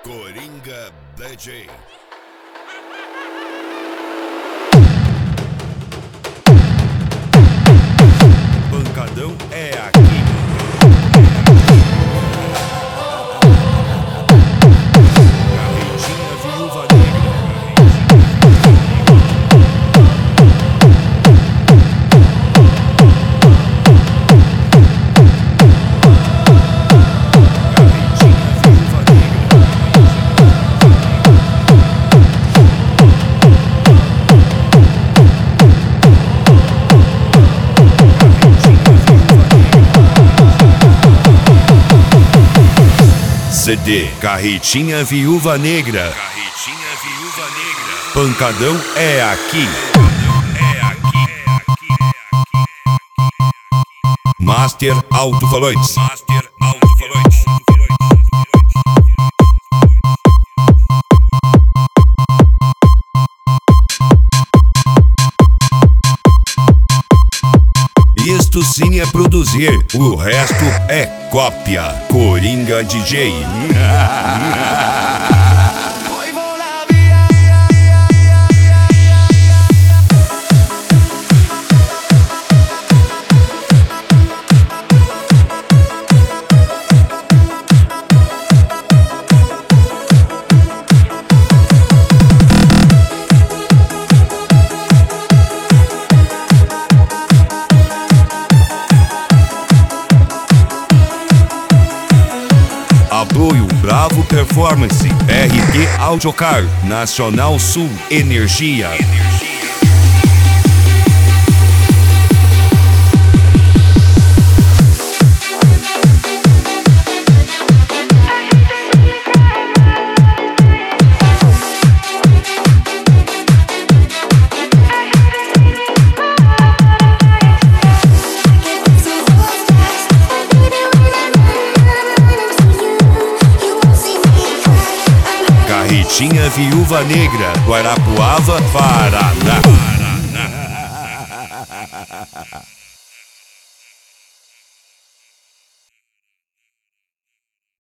Coringa DJ. Pancadão é aqui. Carretinha Viúva Negra. CD Carretinha Viúva Negra. Carretinha Viúva Negra. Pancadão é aqui. Master Alto-Falantes. Master Alto-Falantes. Isto sim é produzir, o resto é cópia. Coringa DJ. Apoio Bravo Performance, RT Audiocar, Nacional Sul Energia. Carretinha Viúva Negra, Guarapuava, Paraná.